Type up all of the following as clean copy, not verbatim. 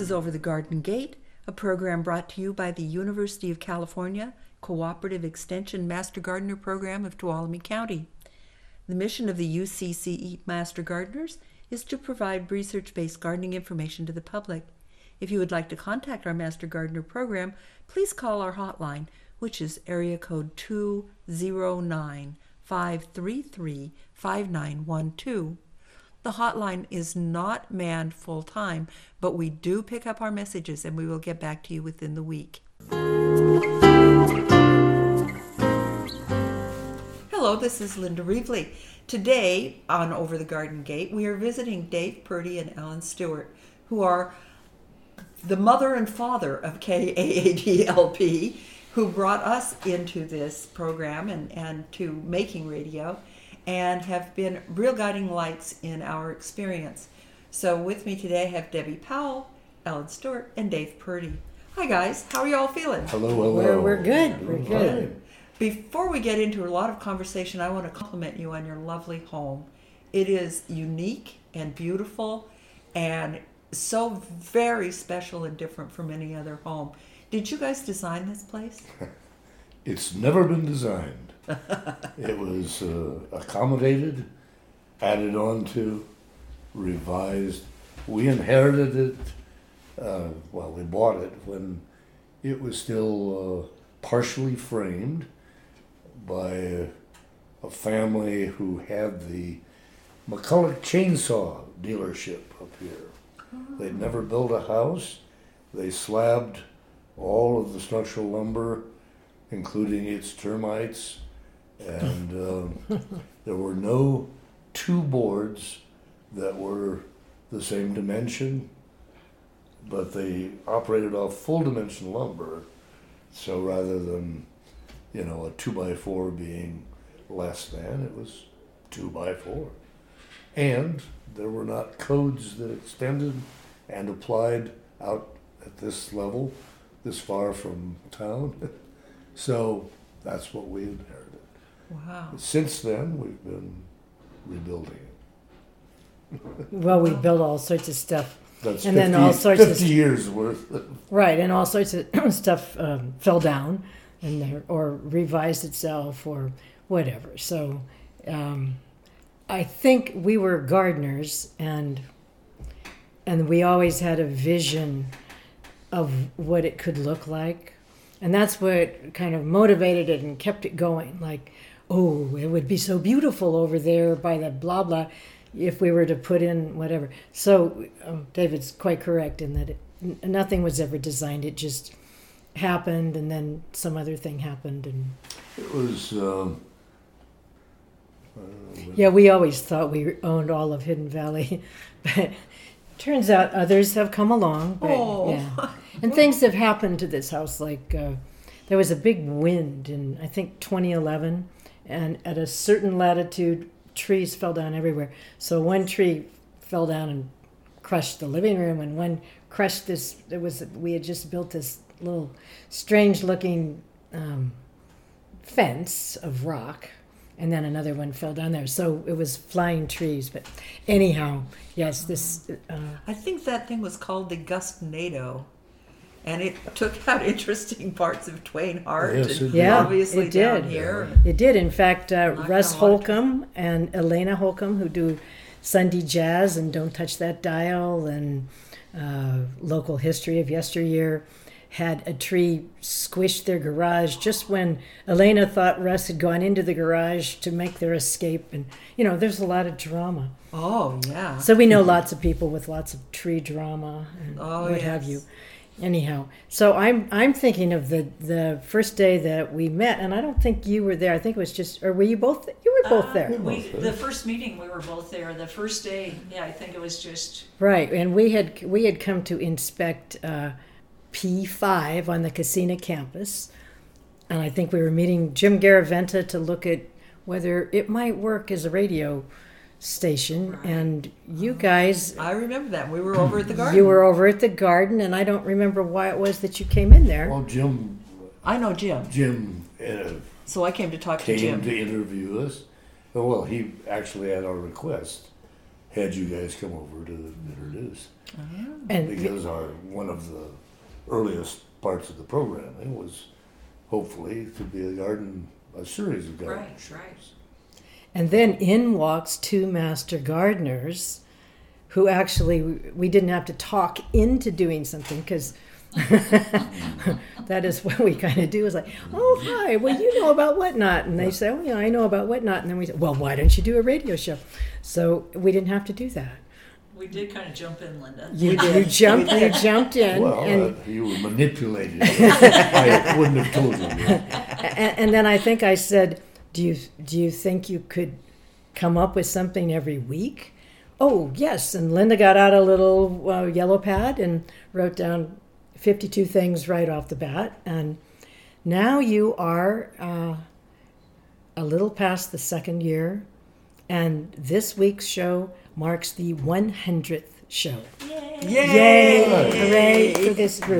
is Over the Garden Gate, a program brought to you by the University of California Cooperative Extension Master Gardener Program of Tuolumne County. The mission of the UCCE Master Gardeners is to provide research-based gardening information to the public. If you would like to contact our Master Gardener program, please call our hotline, which is area code 209-533-5912. The hotline is not manned full-time, but we do pick up our messages and we will get back to you within the week. Hello, this is Linda Reevely. Today on Over the Garden Gate, we are visiting Dave Purdy and Ellen Stewart, who are the mother and father of KAADLP, who brought us into this program and to making radio, and have been real guiding lights in our experience. So with me today I have Debbie Powell, Ellen Stewart, and Dave Purdy. Hi guys, how are you all feeling? Hello. We're good. We're good. Fine. Before we get into a lot of conversation, I want to compliment you on your lovely home. It is unique and beautiful and so very special and different from any other home. Did you guys design this place? It's never been designed. It was accommodated, added on to, revised. We inherited it, we bought it when it was still partially framed by a family who had the McCulloch chainsaw dealership up here. They'd never built a house. They slabbed all of the structural lumber, including its termites, and there were no two boards that were the same dimension, but they operated off full dimension lumber. So rather than, a 2x4 being less than, it was 2x4. And there were not codes that extended and applied out at this level, this far from town. So that's what we inherited. Wow. Since then, we've been rebuilding it. Well, we built all sorts of stuff. That's And 50, then all sorts 50 of years worth. Right, and all sorts of stuff fell down or revised itself or whatever. So I think we were gardeners and we always had a vision of what it could look like. And that's what kind of motivated it and kept it going. Like, oh, it would be so beautiful over there by the blah, blah, if we were to put in whatever. So David's quite correct in that nothing was ever designed. It just happened, and then some other thing happened. And It was... yeah, we always thought we owned all of Hidden Valley. But turns out others have come along. But, yeah. And things have happened to this house, like there was a big wind in, I think, 2011, and at a certain latitude, trees fell down everywhere. So one tree fell down and crushed the living room, and one crushed this. We had just built this little strange-looking fence of rock, and then another one fell down there. So it was flying trees. But anyhow, yes, this... I think that thing was called the Gustnado. And it took out interesting parts of Twain Hart, Yes, and it did. obviously it down did. here. It did. In fact, Russ down a lot of Holcomb and Elena Holcomb, who do Sunday Jazz and Don't Touch That Dial and Local History of Yesteryear, had a tree squish their garage just when Elena thought Russ had gone into the garage to make their escape. And, there's a lot of drama. Oh, yeah. So we know lots of people with lots of tree drama and what have yes. you. Anyhow, so I'm thinking of the first day that we met, and I don't think you were there. I think it was just, or were you both? You were both there, The first meeting we were both there. The first day, I think it was just right? And we had come to inspect P5 on the Casina campus, and I think we were meeting Jim Garaventa to look at whether it might work as a radio station. Right. And you guys, I remember that. We were over at the garden. you were over at the garden, and I don't remember why it was that you came in there. Well, Jim I know Jim. So I came to talk to came Jim. to interview us. Well, he actually, at our request, had you guys come over to introduce. And Because one of the earliest parts of the programming was hopefully to be a series of garden Right, shows. right. And then in walks two master gardeners who actually, we didn't have to talk into doing something because that is what we kind of do. Is like, oh, hi, well, you know about whatnot. And they say, oh, yeah, I know about whatnot. And then we say, well, why don't you do a radio show? So we didn't have to do that. We did kind of jump in, Linda. You jumped in. Well, and, you were manipulated. I wouldn't have told you. and then I think I said, do you think you could come up with something every week? Oh, yes. And Linda got out a little yellow pad and wrote down 52 things right off the bat. And now you are a little past the second year. And this week's show marks the 100th show. Yay! Hooray for this group.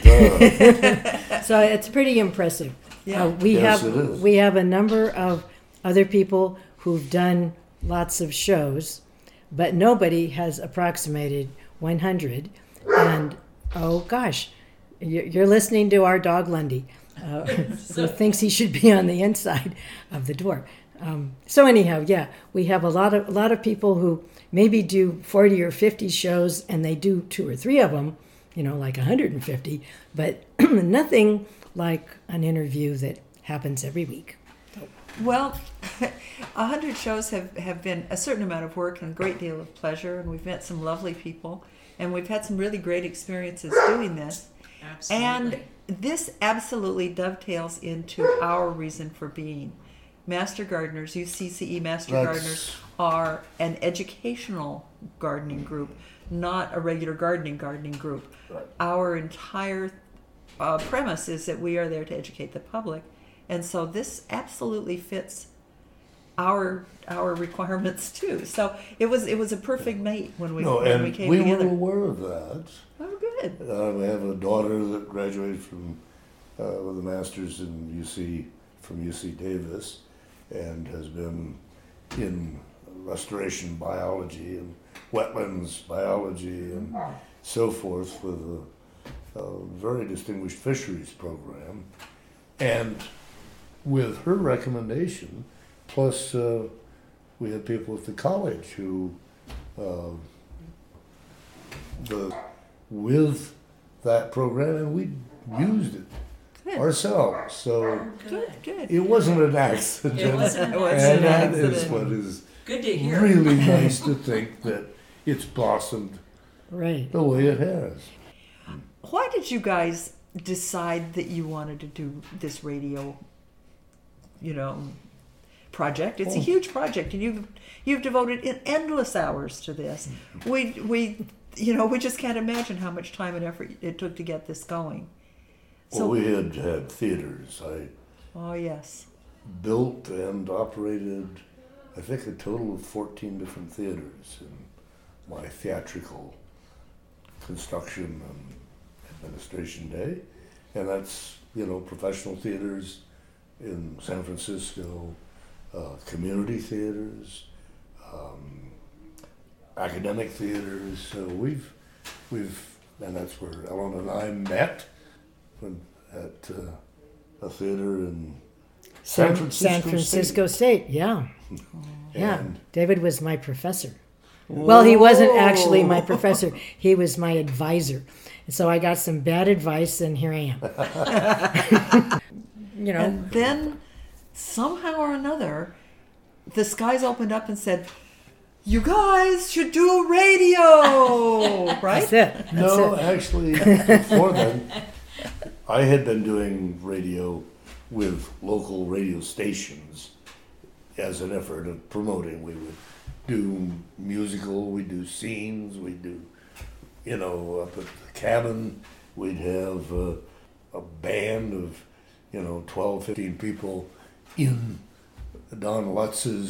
So it's pretty impressive. Yeah. Yes, it is. We have a number of other people who've done lots of shows, but nobody has approximated 100. And oh gosh, you're listening to our dog Lundy, who thinks he should be on the inside of the door. So anyhow, yeah, we have a lot of people who maybe do 40 or 50 shows, and they do 2 or 3 of them, like 150, but nothing like an interview that happens every week. Well, 100 shows have been a certain amount of work and a great deal of pleasure, and we've met some lovely people, and we've had some really great experiences doing this. Absolutely. And this absolutely dovetails into our reason for being. Master Gardeners, UCCE Master Gardeners, are an educational gardening group, not a regular gardening group. Right. Our entire premise is that we are there to educate the public, and so this absolutely fits our requirements too. So it was a perfect mate when we came we together. were aware of that. Oh, good. We have a daughter that graduated from with a master's in from UC Davis, and has been in restoration biology and wetlands biology and so forth with a very distinguished fisheries program. And with her recommendation, plus we had people at the college who, with that program, and we used it ourselves. So Good. it wasn't an accident. It wasn't an And that accident. is what is Good to hear. really nice to think that it's blossomed Right. the way it has. Why did you guys decide that you wanted to do this radio, project? It's a huge project, and you've devoted endless hours to this. We just can't imagine how much time and effort it took to get this going. Well, we had theaters. I Oh yes. built and operated, I think, a total of 14 different theaters in my theatrical construction and administration day. And that's, professional theaters in San Francisco, community theaters, academic theaters. So we've, and that's where Ellen and I met at a theater in San Francisco State, yeah. Yeah, And David was my professor. Well, he wasn't actually my professor. He was my advisor. And so I got some bad advice, and here I am. And then somehow or another, the skies opened up and said, "You guys should do a radio," right? That's it. That's No, it. actually, before then, I had been doing radio with local radio stations as an effort of promoting. We would do musical, we'd do scenes, we'd do, up at the cabin, we'd have a band of, 12, 15 people in Don Lutz's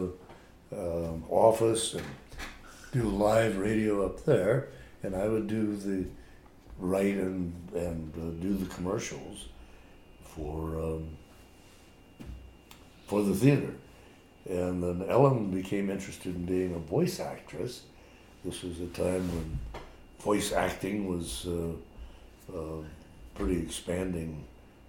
office and do live radio up there, and I would do the write and do the commercials for the theater. And then Ellen became interested in being a voice actress. This was a time when voice acting was pretty expanding.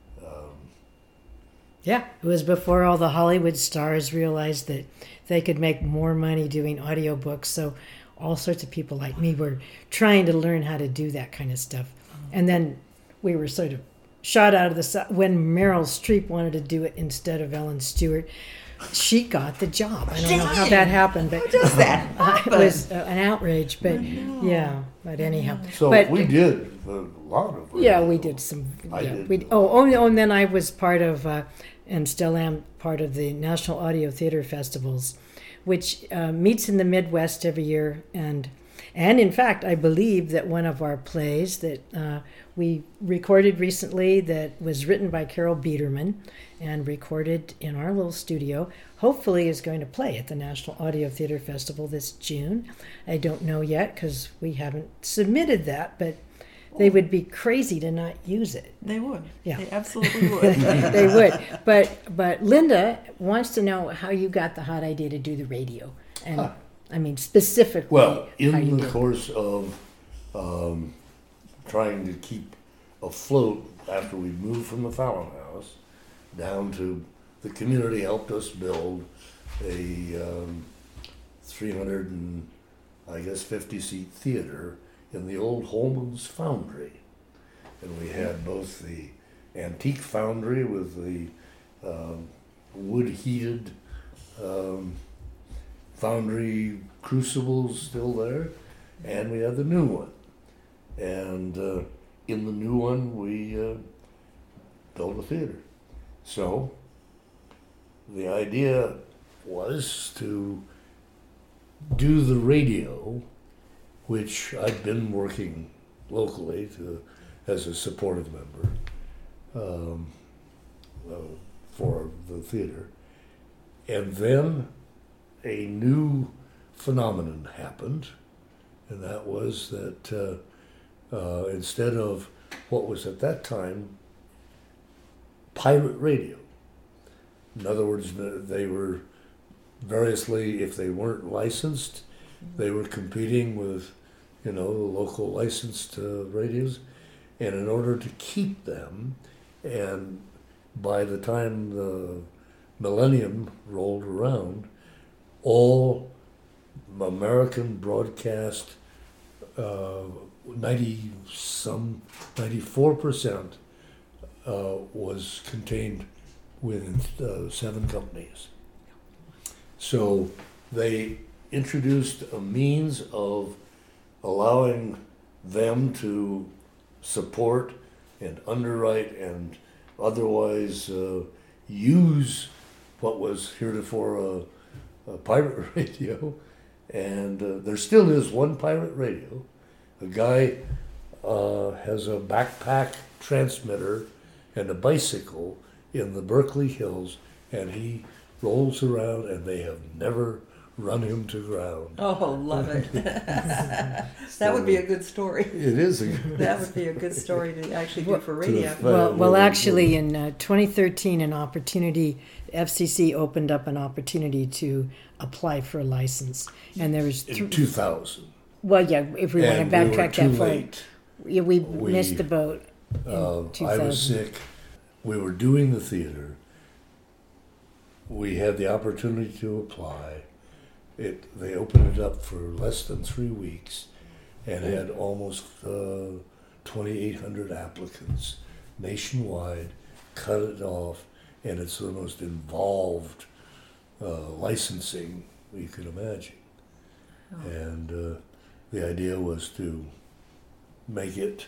Yeah, it was before all the Hollywood stars realized that they could make more money doing audiobooks. So all sorts of people like me were trying to learn how to do that kind of stuff. And then we were sort of shot out of the when Meryl Streep wanted to do it instead of Ellen Stewart. She got the job. I don't know how that happened, but How does that it happen? was an outrage. But yeah, but anyhow. So but, we did a lot of Yeah, radio. we did some. I Yeah, did. and then I was part of, and still am part of the National Audio Theater Festivals, which meets in the Midwest every year. And in fact, I believe that one of our plays that we recorded recently, that was written by Carol Biederman and recorded in our little studio, hopefully is going to play at the National Audio Theater Festival this June. I don't know yet because we haven't submitted that, but they would be crazy to not use it. They would. Yeah. They absolutely would. They would. But Linda wants to know how you got the hot idea to do the radio. And I mean, specifically, Well, how you in the did. course of trying to keep afloat after we moved from the Fallon House down to the community helped us build a 350-seat theater in the old Holman's Foundry. And we had both the antique foundry with the wood-heated foundry crucibles still there, and we had the new one. And in the new one, we built a theater. So the idea was to do the radio, which I'd been working locally as a supportive member for the theater. And then a new phenomenon happened, and that was that instead of what was at that time pirate radio, in other words, they were variously, if they weren't licensed, they were competing with, the local licensed radios, and in order to keep them, and by the time the millennium rolled around, all American broadcast, 94% was contained within 7 companies. So they introduced a means of allowing them to support and underwrite and otherwise use what was heretofore a pirate radio. And there still is one pirate radio. A guy has a backpack transmitter and a bicycle in the Berkeley Hills, and he rolls around, and they have never run him to ground. Oh, love it. That would be a good story. It is a That would be a good story to actually do for radio. Well, actually, in 2013, FCC opened up an opportunity to apply for a license, and there was in 2000. Well, yeah, if we want And to we were backtrack too that far, late. yeah, we missed the boat. In 2000. I was sick. We were doing the theater. We had the opportunity to apply. They opened it up for less than 3 weeks and had almost 2,800 applicants nationwide, cut it off, and it's the most involved licensing you can imagine. Oh. And the idea was to make it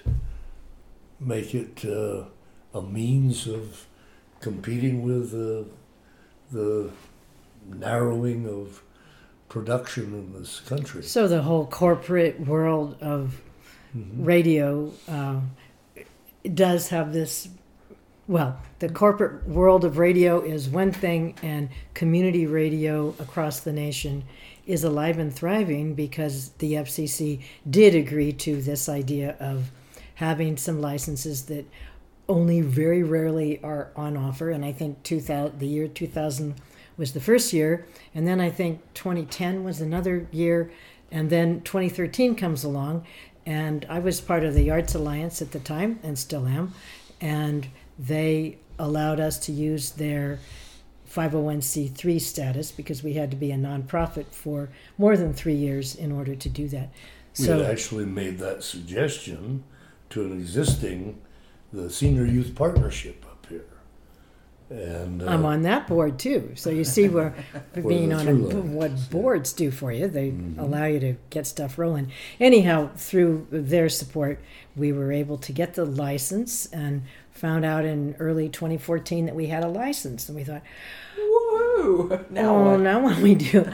a means of competing with the narrowing of production in this country. So the whole corporate world of radio does have this. Well, the corporate world of radio is one thing, and community radio across the nation is alive and thriving because the FCC did agree to this idea of having some licenses that only very rarely are on offer. And I think the year 2000 was the first year, and then I think 2010 was another year, and then 2013 comes along, and I was part of the Arts Alliance at the time, and still am, and they allowed us to use their 501c3 status because we had to be a nonprofit for more than 3 years in order to do that. We had actually made that suggestion to an existing, the Senior Youth Partnership up here. And I'm on that board too. So you see where being on what boards do for you. They allow you to get stuff rolling. Anyhow, through their support, we were able to get the license and found out in early 2014 that we had a license. And we thought, woohoo! Now what we do?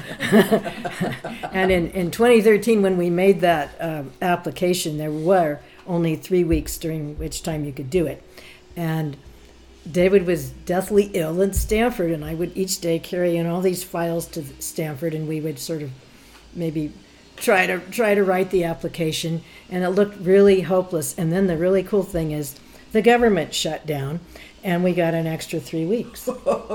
And in 2013, when we made that application, there were only 3 weeks during which time you could do it. And David was deathly ill in Stanford, and I would each day carry in all these files to Stanford, and we would sort of maybe try to write the application, and it looked really hopeless. And then the really cool thing is the government shut down, and we got an extra 3 weeks.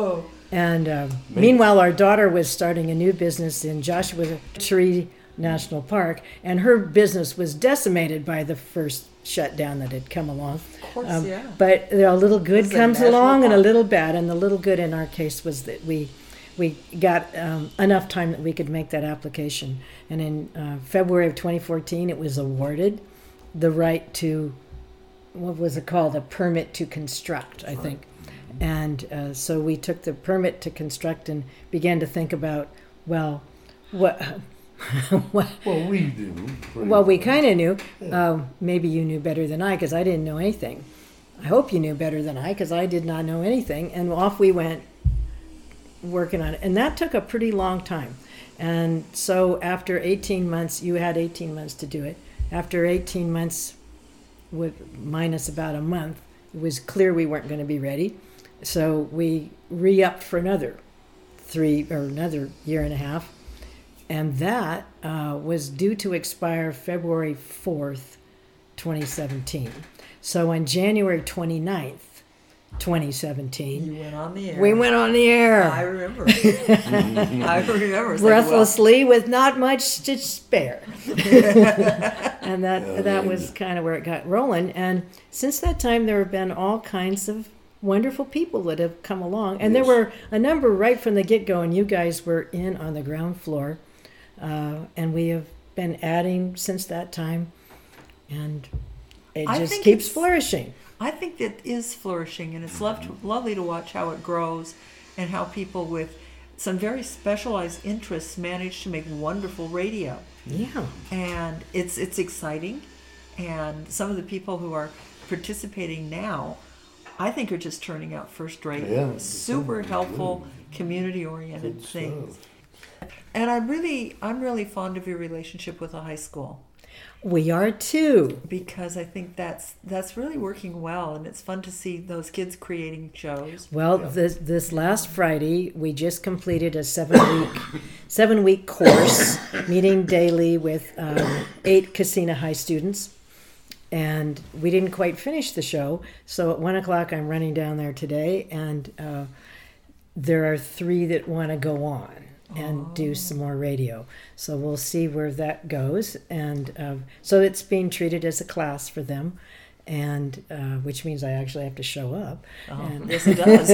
And meanwhile, our daughter was starting a new business in Joshua Tree National Park, and her business was decimated by the first shutdown that had come along. Of course, yeah. But a little good It's a comes national along and a park. little bad, and the little good in our case was that we got enough time that we could make that application. And in February of 2014, it was awarded the right to, what was it called, a permit to construct, I think. And so we took the permit to construct and began to think about, well, what... well, we do. Well, we kind of knew. Maybe you knew better than I, because I didn't know anything. I hope you knew better than I, because I did not know anything. And off we went working on it. And that took a pretty long time. And so after 18 months, you had 18 months to do it. After 18 months, minus about a month, it was clear we weren't going to be ready. So we re-upped for another year and a half. And that was due to expire February 4th, 2017. So on January 29th, 2017, You went on the air. we went on the air. I remember. I remember. It's like, Breathlessly, with not much to spare. And that was kind of where it got rolling. And since that time, there have been all kinds of wonderful people that have come along. And there were a number right from the get-go, and you guys were in on the ground floor. And we have been adding since that time, and it I just think keeps it's- flourishing. I think that is flourishing, and it's lovely to watch how it grows and how people with some very specialized interests manage to make wonderful radio. Yeah. And it's exciting, and some of the people who are participating now, I think, are just turning out first rate, Yeah, super good. helpful, community-oriented Good things. stuff. And I'm really fond of your relationship with the high school, We are too. because I think that's really working well, and it's fun to see those kids creating shows. Well, this last Friday, we just completed a 7-week course, meeting daily with 8 Casina High students. And we didn't quite finish the show, so at 1 o'clock I'm running down there today, and there are 3 that want to go on and do some more radio. So we'll see where that goes. And so it's being treated as a class for them, and which means I actually have to show up. And, Yes, it does.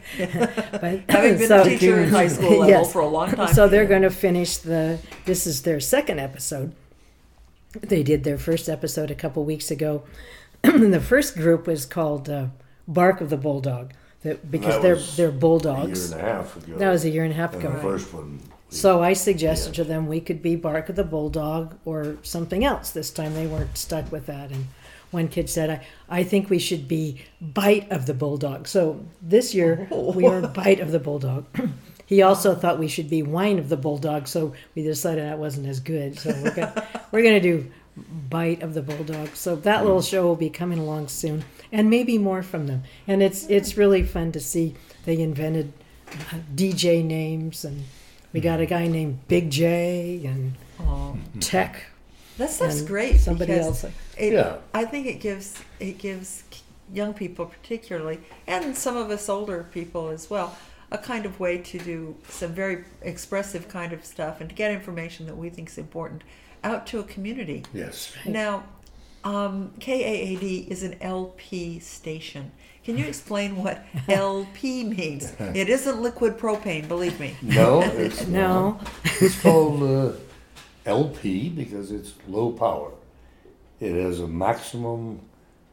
but, Having been a teacher in high school level Yes. for a long time. So they're going to finish this is their second episode. They did their first episode a couple weeks ago. The first group was called Bark of the Bulldog, because That was they're a bulldogs. year and a half ago. That was a year and a half And ago. the first one. So I suggested to them we could be Bark of the Bulldog or something else. This time they weren't stuck with that. And one kid said, I think we should be Bite of the Bulldog. So this year we are Bite of the Bulldog. He also thought we should be Wine of the Bulldog. So we decided that wasn't as good. So we're going to do Bite of the Bulldog. So that little show will be coming along soon. And maybe more from them. And it's really fun to see they invented DJ names, and we got a guy named Big J and Oh, Tech. that's and great. Somebody because else. Yeah. I think it gives young people particularly, and some of us older people as well, a kind of way to do some very expressive kind of stuff and to get information that we think is important out to a community. Yes. Now, KAAD is an LP station. Can you explain what LP means? It isn't liquid propane, believe me. No, it's No. not. It's called LP because it's low power. It has a maximum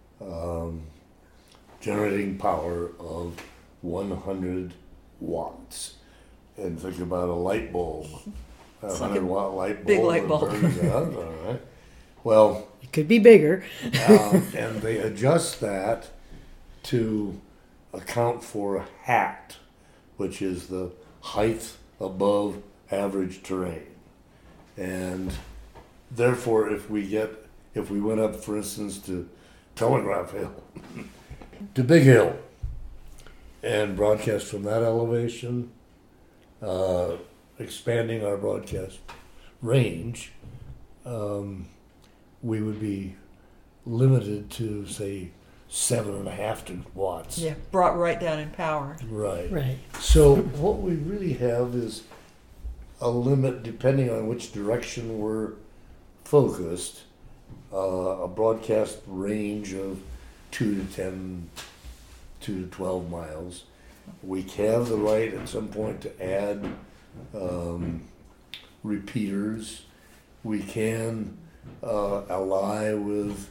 generating power of 100 watts. And think about a light bulb. A It's like 100 a watt light bulb. big light that bulb. burns out, all right. Well, It could be bigger. and they adjust that to account for HAT, which is the height above average terrain. And therefore, if we went up, for instance, to Telegraph Hill, to Big Hill, and broadcast from that elevation, expanding our broadcast range, we would be limited to, say, 7.5 watts. Yeah, brought right down in power. Right. Right. So what we really have is a limit, depending on which direction we're focused, a broadcast range of 2 to 12 miles. We have the right at some point to add repeaters. We can ally with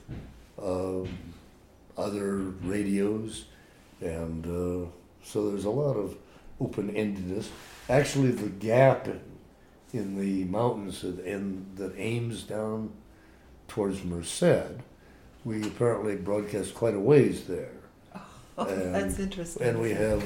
other radios, and so there's a lot of open-endedness. Actually, the gap in the mountains that aims down towards Merced, we apparently broadcast quite a ways there. Oh, And- that's interesting. And we have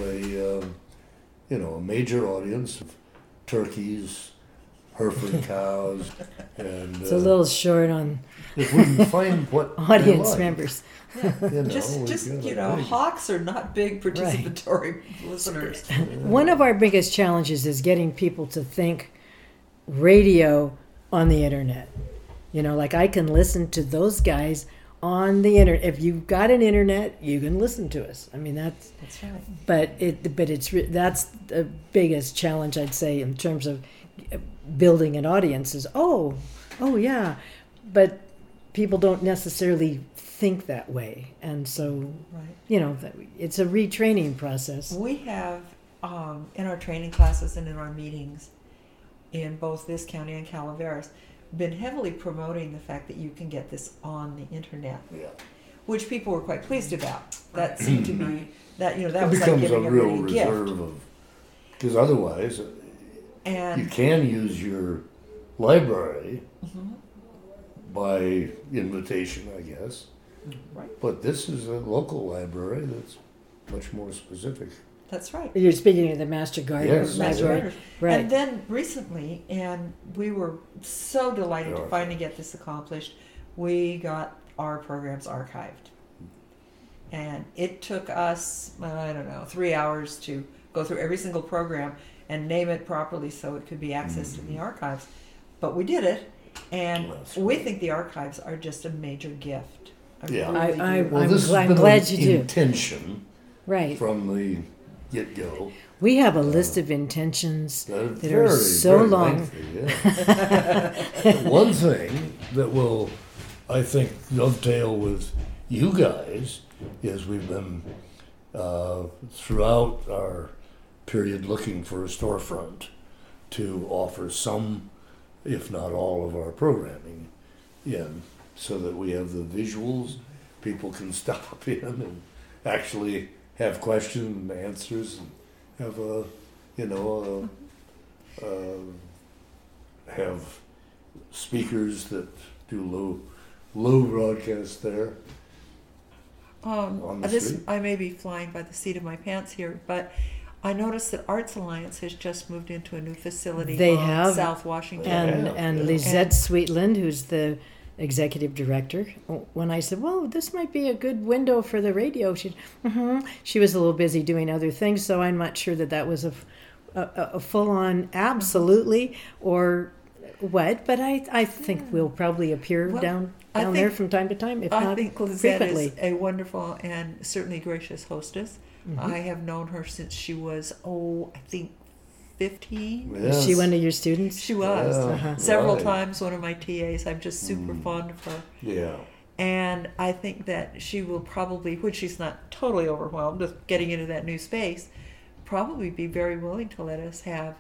a major audience of turkeys, Hereford cows, and It's a little short on if we can find what they audience like, members. just we've got a big- hawks are not big participatory listeners. One of our biggest challenges is getting people to think radio on the internet. You know, like I can listen to those guys on the internet. If you've got an internet, you can listen to us. I mean, that's right. that's the biggest challenge, I'd say, in terms of building an audience is, oh yeah, but people don't necessarily think that way. And so, Right. it's a retraining process. We have, in our training classes and in our meetings in both this county and Calaveras, been heavily promoting the fact that you can get this on the internet, Yeah. which people were quite pleased about. That seemed to be, that It was like becomes giving a real everybody a gift. reserve of, because otherwise you And can use your library Mhm. by invitation, I guess. Right. But this is a local library that's much more specific. that's right. You're speaking of the Master Gardener Yes, Master Library. Gardeners. Right. And then recently, and we were so delighted to Yeah. finally get this accomplished, we got our programs archived. And it took us, 3 hours to go through every single program and name it properly so it could be accessed in the archives. But we did it, and That's we great. think the archives are just a major gift. Yeah. Really do. Well, this has I'm been glad an you do. intention Right. from the get-go. We have a list of intentions That are that are very, so very long. lengthy, yeah. One thing that will, I think, dovetail with you guys is we've been, throughout our period, looking for a storefront to offer some, if not all, of our programming in, so that we have the visuals, people can stop in and actually have questions and answers and have have speakers that do low broadcast there. On the street? I may be flying by the seat of my pants here, but I noticed that Arts Alliance has just moved into a new facility They on have. South Washington. And Yeah. Lisette Sweetland, who's the executive director, when I said, well, this might be a good window for the radio, she was a little busy doing other things, so I'm not sure that was a full-on absolutely or what, but I think we'll probably appear Well, down I there think- from time to time, if I not think Lizette frequently. is a wonderful and certainly gracious hostess. I have known her since she was, I think 15. Yes. Is she one of your students? She was. Yeah, Several right. times one of my TAs. I'm just super fond of her. Yeah. And I think that she will probably, when she's not totally overwhelmed with getting into that new space, probably be very willing to let us have,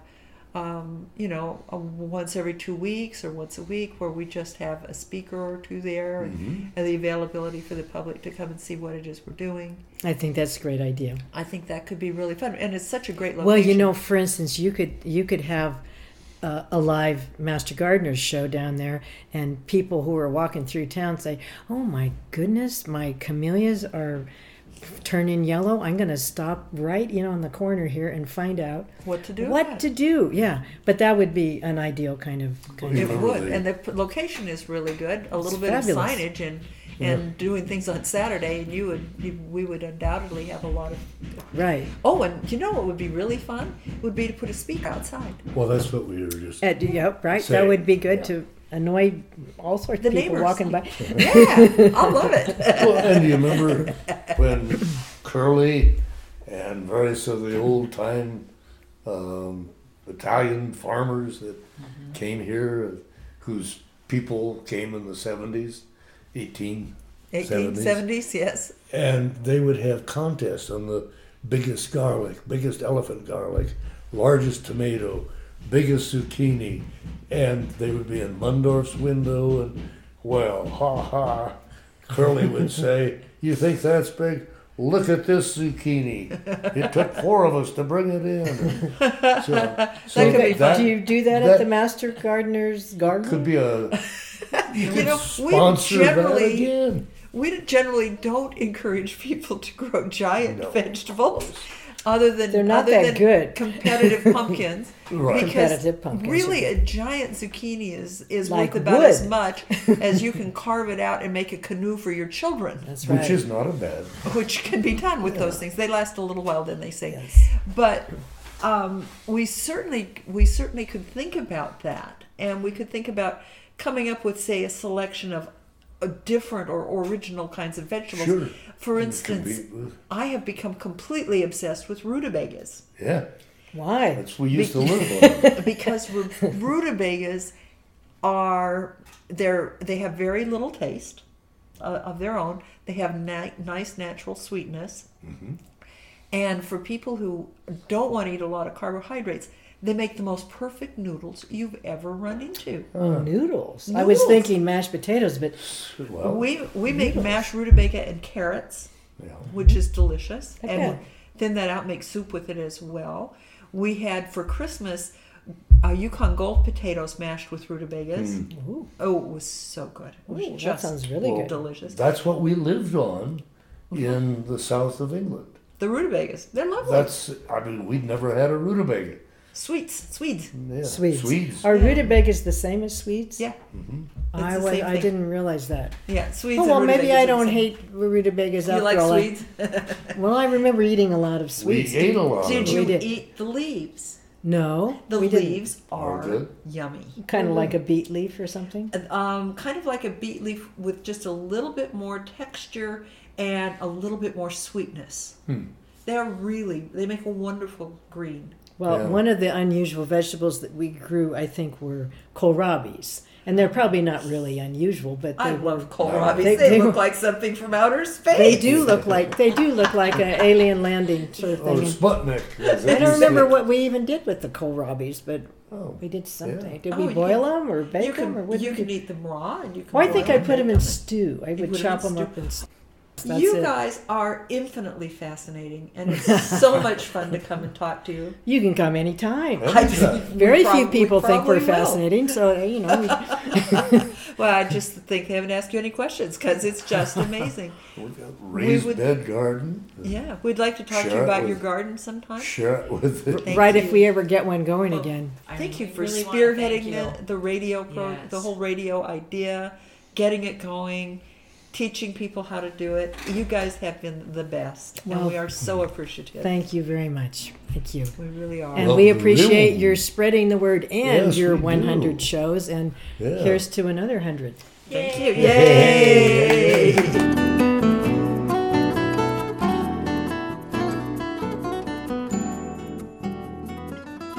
a once every 2 weeks or once a week where we just have a speaker or two there and the availability for the public to come and see what it is we're doing. I think that's a great idea. I think that could be really fun. And it's such a great Well, location. for instance, you could have a live Master Gardeners show down there, and people who are walking through town say, "Oh my goodness, my camellias are turning yellow. I'm going to stop right, in the corner here and find out what to do. what to do." Yeah, but that would be an ideal kind of. It Remember would, the- and the location is really good. A little bit fabulous. of signage and doing things on Saturday, and we would undoubtedly have a lot of. Right. Oh, and you know what would be really fun would be to put a speaker outside. Well, that's what we were just. Yep. Right. Say, That would be good yeah. to annoy all sorts The of people neighbors. walking by. Yeah, I love it. Well, and do you remember when Curly and various of the old time Italian farmers that came here, whose people came in the 70s, 1870s, 1870s, yes. and they would have contests on the biggest garlic, biggest elephant garlic, largest tomato, biggest zucchini, and they would be in Mundorf's window, and well, ha ha, Curly would say, "You think that's big? Look at this zucchini. It took 4 of us to bring it in." So could be fun. Do you do that at the Master Gardener's garden? could be a You know, sponsor that again. we generally don't encourage people to grow giant No. vegetables. Other than They're not other that than good. competitive pumpkins, Right. because Competitive pumpkins really are a giant zucchini is Like worth about wood. as much as you can carve it out and make a canoe for your children, That's right. Which is not a bad. which can be done with those things. They last a little while, then they say. Yes. But we certainly could think about that, and we could think about coming up with, say, a selection of different or original kinds of vegetables. Sure. For You instance, compete with- I have become completely obsessed with rutabagas Yeah, Why? that's we used to live on. because rutabagas they have very little taste of their own. They have nice natural sweetness. And for people who don't want to eat a lot of carbohydrates, they make the most perfect noodles you've ever run into. Oh, noodles. I was Noodles. thinking mashed potatoes, but Well, We make mashed rutabaga and carrots, yeah. which is delicious, Okay. and thin that out, make soup with it as well. We had for Christmas Yukon Gold potatoes mashed with rutabagas. ooh, Oh, it was so good. It was ooh, that just sounds really Well, good. delicious. That's what we lived on in the south of England. The rutabagas, they're lovely. We'd never had a rutabaga. Swedes. Yeah. Swedes. Swedes. Are Yeah. rutabagas the same as Swedes? Yeah. I It's the same I thing. didn't realize that. Yeah, Swedes. Oh well, and maybe rutabagas I are the don't same. hate rutabagas You after like all. Swedes? Well, I remember eating a lot of We sweets. ate a lot Did of you it. did. eat the leaves? No, The we didn't. leaves are good. yummy. Kind of like a beet leaf or something. Kind of like a beet leaf with just a little bit more texture and a little bit more sweetness. They make a wonderful green. Well, Yeah. one of the unusual vegetables that we grew, I think, were kohlrabis. And they're probably not really unusual, but they I were. love kohlrabi. They- They, they look were- like something from outer space. They do look like an alien landing sort of Oh, thing. Sputnik. as I it don't used remember to- what we even did with the kohlrabis, but Oh, we did something. yeah. Did Oh, we you boil can- them or bake You them or can, what? you did can we- eat them raw, and you can. Oh, I think boil I put them in bake stew. I would put 'em chop in them up stew. and. That's You it. guys are infinitely fascinating, and it's so much fun to come and talk to you. You can come anytime. Yeah. Very We few prob- people we think we're probably will. fascinating, so Well, I just think they haven't asked you any questions because it's just amazing. We've got raised would- bed garden. Yeah, we'd like to talk to you Share it about with- your garden sometime. Share it with it. Thank right you. if we ever get one going again. Thank you for really wanna thank spearheading you. the radio Yes. the whole radio idea, getting it going, teaching people how to do it. You guys have been the best, and Well, we are so appreciative. Thank you very much. Thank you. We really are. And Well, we appreciate really. your spreading the word and Yes, your we do. 100 shows. And Yeah. here's to another 100. Thank you. Yay. Yay.